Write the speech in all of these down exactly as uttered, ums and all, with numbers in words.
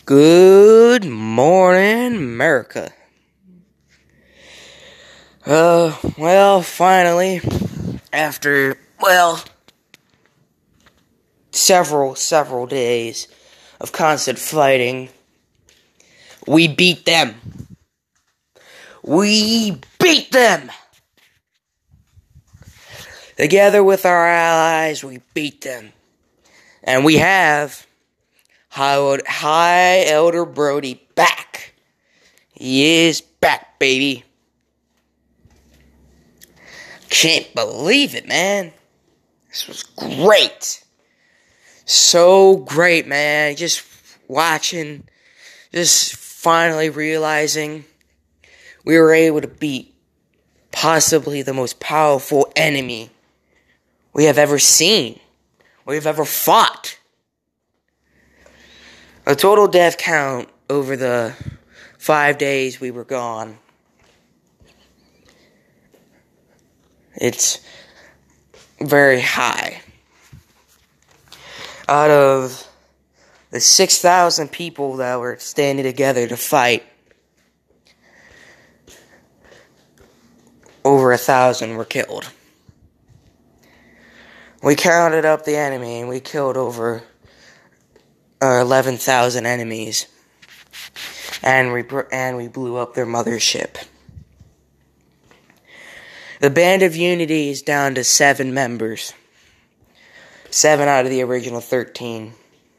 Good morning, America. Uh, well, finally, after, well, several, several days of constant fighting, we beat them. We beat them! Together with our allies, we beat them. And we have High, High Elder Brody back. He is back, baby. Can't believe it, man. This was great. So great, man. Just watching, just finally realizing we were able to beat possibly the most powerful enemy we have ever seen, we've ever fought. A total death count over the five days we were gone. It's very high. Out of the six thousand people that were standing together to fight, over a thousand were killed. We counted up the enemy and we killed over uh, eleven thousand enemies. And we, and we blew up their mothership. The Band of Unity is down to seven members. Seven out of the original thirteen.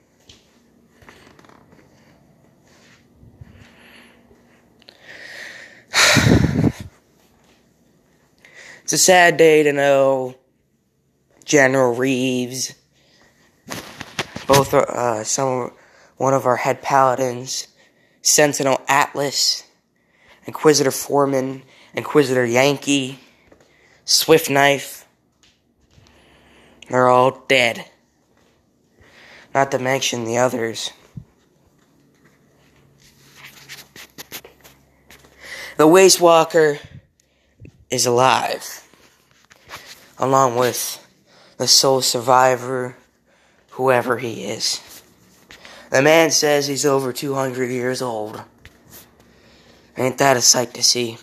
It's a sad day to know General Reeves, both uh, some one of our head paladins, Sentinel Atlas, Inquisitor Foreman, Inquisitor Yankee, Swift Knife, they're all dead. Not to mention the others. The Waste Walker is alive, along with the sole survivor, whoever he is. The man says he's over two hundred years old. Ain't that a sight to see?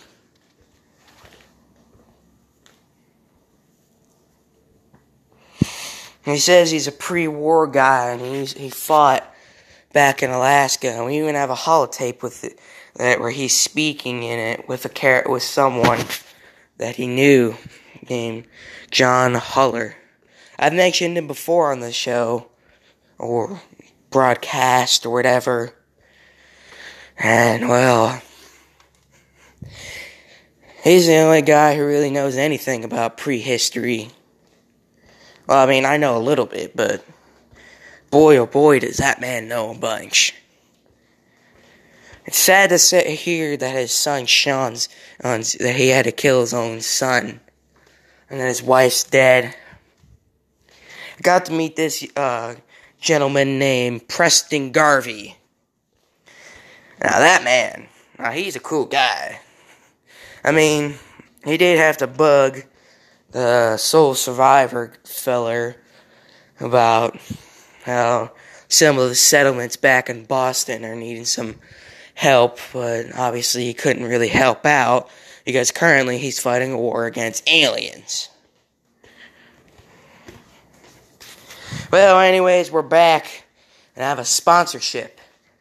He says he's a pre-war guy, and he's, he fought back in Alaska. And we even have a holotape with it, that where he's speaking in it with a car- with someone that he knew named John Huller. I've mentioned him before on the show, or broadcast, or whatever. And, well, he's the only guy who really knows anything about prehistory. Well, I mean, I know a little bit, but boy, oh boy, does that man know a bunch. It's sad to say, hear that his son, Sean's, uh, that he had to kill his own son, and that his wife's dead. I got to meet this uh, gentleman named Preston Garvey. Now, that man, now he's a cool guy. I mean, he did have to bug the sole survivor feller about how some of the settlements back in Boston are needing some help, but obviously he couldn't really help out because currently he's fighting a war against aliens. Well, anyways, we're back and I have a sponsorship.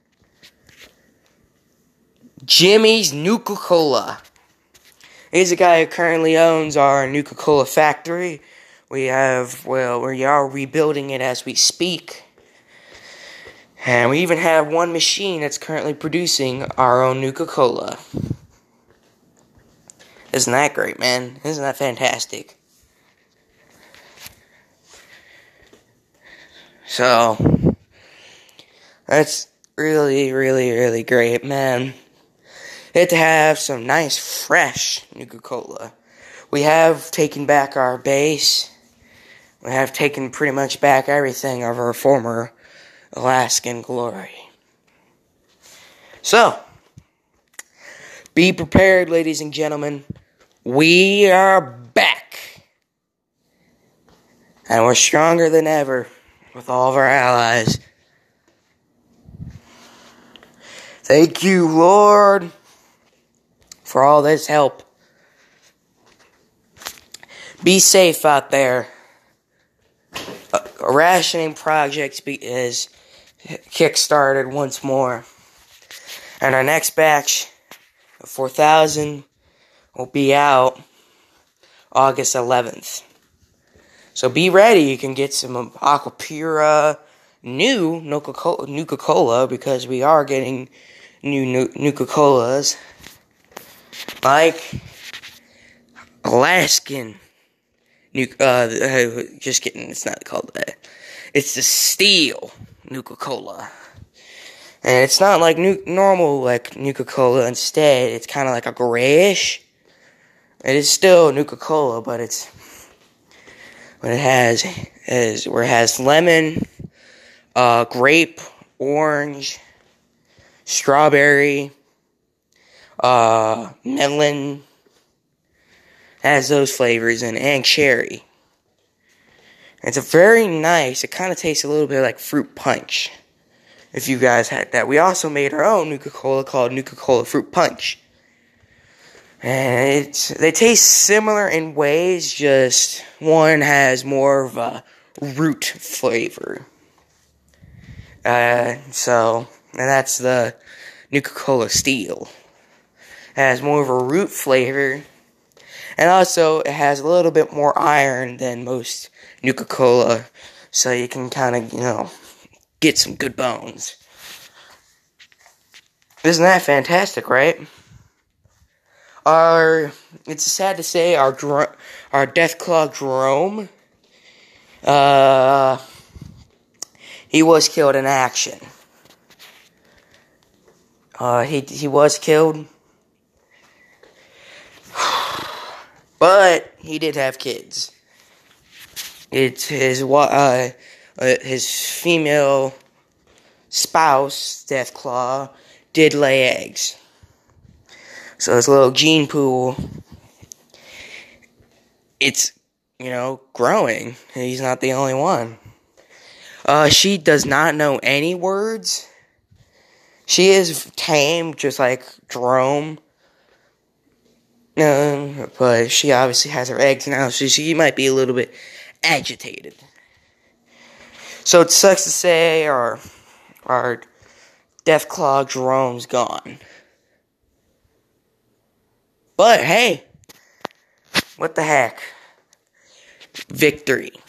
Jimmy's Nuka-Cola. He's the guy who currently owns our Nuka-Cola factory. We have, well, we are rebuilding it as we speak. And we even have one machine that's currently producing our own Nuka-Cola. Isn't that great, man? Isn't that fantastic? So, that's really, really, really great, man. Get to have some nice, fresh Nuka-Cola. We have taken back our base. We have taken pretty much back everything of our former Alaskan glory. So, be prepared, ladies and gentlemen. We are back. And we're stronger than ever with all of our allies. Thank you, Lord, for all this help. Be safe out there. A, a rationing project be, is kick-started once more. And our next batch of four thousand will be out August eleventh. So be ready. You can get some Aquapura new Nuka-Cola, Nuka-Cola because we are getting new Nuka-Colas. Like Alaskan Nuka, uh, just kidding, it's not called that. It's the Steel Nuka-Cola. And it's not like nu- normal, like, Nuka-Cola. Instead, it's kind of like a grayish. It is still Nuka-Cola, but it's, what it has is, where it has lemon, uh, grape, orange, strawberry, uh, melon, has those flavors in, and cherry. It's a very nice, it kind of tastes a little bit like fruit punch, if you guys had that. We also made our own Nuka-Cola called Nuka-Cola Fruit Punch. And it's, they taste similar in ways, just one has more of a root flavor. Uh, so, and that's the Nuka-Cola Steel. It has more of a root flavor. And also, it has a little bit more iron than most Nuka-Cola. So you can kind of, you know, get some good bones. Isn't that fantastic, right? Our, it's sad to say, our our Deathclaw Jerome, uh, he was killed in action. Uh, he he was killed, but he did have kids. It's his uh, uh his female spouse, Deathclaw, did lay eggs. So his little gene pool, it's, you know, growing. He's not the only one. Uh, she does not know any words. She is tame, just like Jerome. Um, but she obviously has her eggs now, so she might be a little bit agitated. So it sucks to say our, our Deathclaw Jerome's gone. But hey, what the heck? Victory.